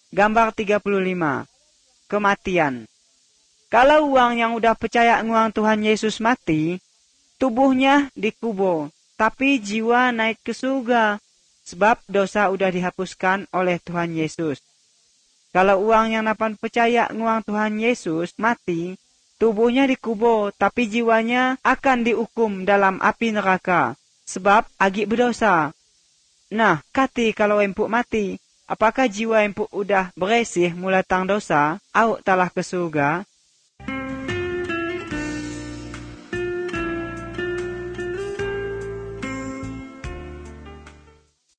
Gambar 35. Kematian. Kalau uang yang udah percaya nguang Tuhan Yesus mati, tubuhnya dikubur, tapi jiwa naik ke surga, sebab dosa udah dihapuskan oleh Tuhan Yesus. Kalau uang yang napan percaya nguang Tuhan Yesus mati, tubuhnya dikubur, tapi jiwanya akan dihukum dalam api neraka, sebab agi berdosa. Nah, kati kalau empuk mati, apakah jiwa empuk udah beresih mulai tang dosa, au telah ke surga?